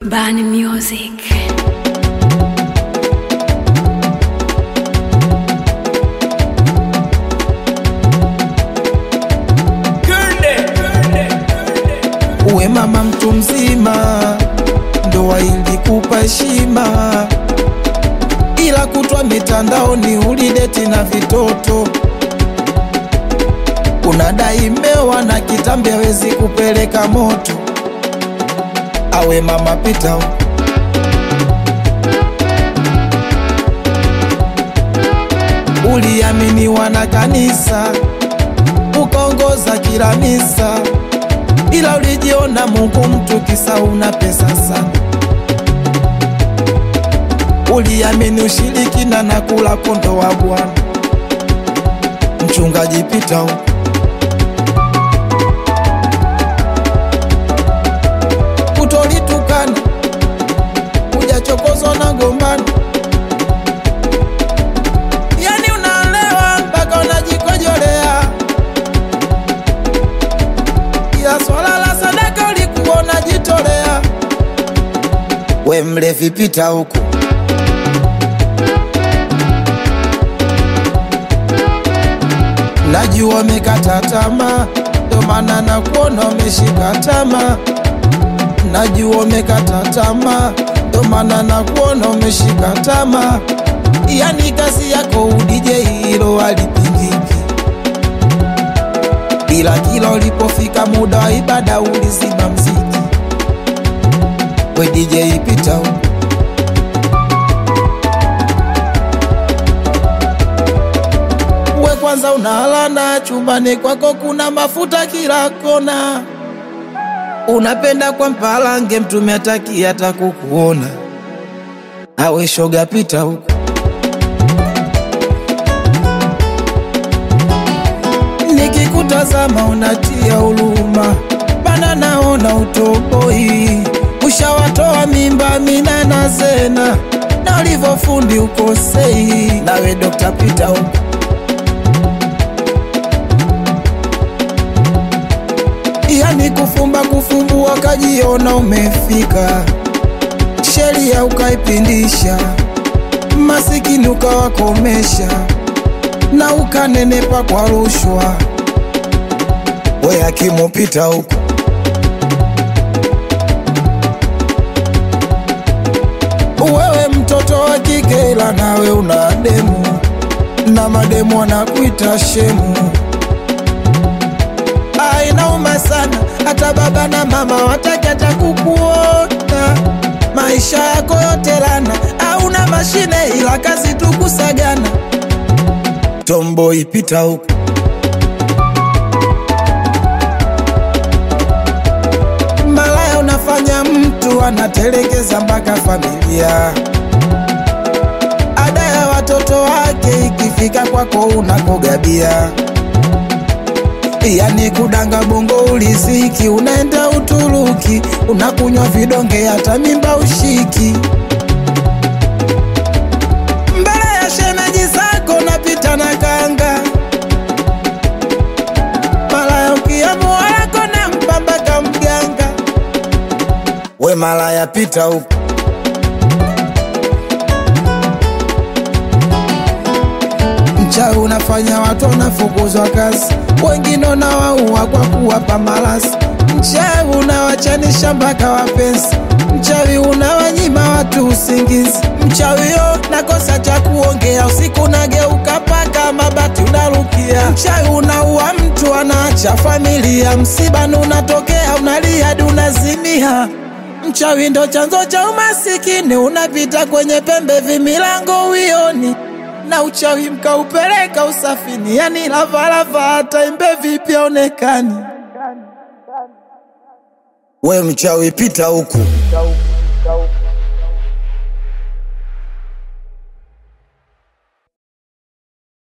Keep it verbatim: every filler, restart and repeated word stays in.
Bani Music. Uwe mama mtu mzima, ndoa ilikupa heshima, ila kutwa mitandaoni ulideti na vitoto. Unadai mewa na kitambi hawezi kupeleka moto. Awe mama pita huko, uliaminiwa na kanisa, ukaongoza kila misa, ila ulijiona Mungu mtu kisa una pesa sana. Uliamini ushirikina na kula kondo wa Bwana. Mchungaji pita huko, utolitukana, ujachokozwa na gombana. Yani unalewa mpaka unajikojolea, ila swala la sadaka ulikuwa unajitolea. We mlevi pita huko, najua umekata tamaa, ndio maana nakuona umeshika tamaa. Najua umekata tamaa, ndio maana nakuona umeshika tamaa. Yani kazi yako U D J hilo halipingiki, ila kila ulipofika muda wa ibada ulizima mziki. We D J pita huko, we kwanza unalana chumbani kwako kuna mafuta kila kona. Unapenda kwa mpalange mtume ataki hata kukuona. Awe shoga pita huko, nikikutazama unatia huruma, bana naona utoboi. Ushawatoa mimba mina na zena, na ulivofundi ukosei. Nawe Dokta pita huko, yani kufumba kufumbua kajiona umefika, sheria ukaipindisha, masikini ukawakomesha, na ukanenepa kwa rushwa. We hakimu pita huko, wewe mtoto wa kike ila nawe una demu, na mademu wanakuita shemu. Inauma sana, hata baba na mama wataki hata kukuona. Maisha yako yote lana, hauna mashine ila kazi tu kusagana. Tomboy pita huko, malaya unafanya mtu anatelekeza mpaka familia. Ada ya watoto wake ikifika kwako unakogabia. Yani kudanga bongo uliziki, unaenda Uturuki, unakunywa vidonge hata mimba ushiki. Mbele ya shemeji zako napita na kanga, malaya ukiamua wako na mpamba ka mganga. We malaya pita huko, mchawi unafanya watu wanafukuzwa kazi, wengine unawaua kwa kuwapa malasi. Mchawi unawachanisha mpaka wapenzi, mchawi unawanyima watu usingizi. Mchawi yo nakosa cha kuongea, usiku nageuka paka mabati unarukia. Mchawi unaua mtu anaacha familia, msibani unatokea unalia hadi unazimia. Mchawi ndo chanzo cha umasikini, unapita kwenye pembe vimilango uioni, na uchawi mkaupeleka usafini. Yani lavalava hata imbe vipi onekani. We mchawi pita huku,